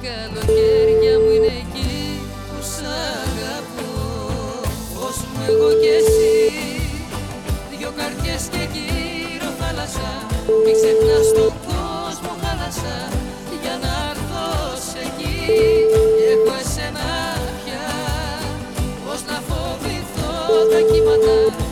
καλοκαίρια μου είναι εκεί που σ' αγαπώ. Ως μου εγώ κι εσύ, δυο καρδιές και γύρω θάλασσα. Μη ξεχνάς τον κόσμο χάλασα για να έρθω σε εκεί. Και έχω εσένα πια, πώς να φοβηθώ τα κύματα.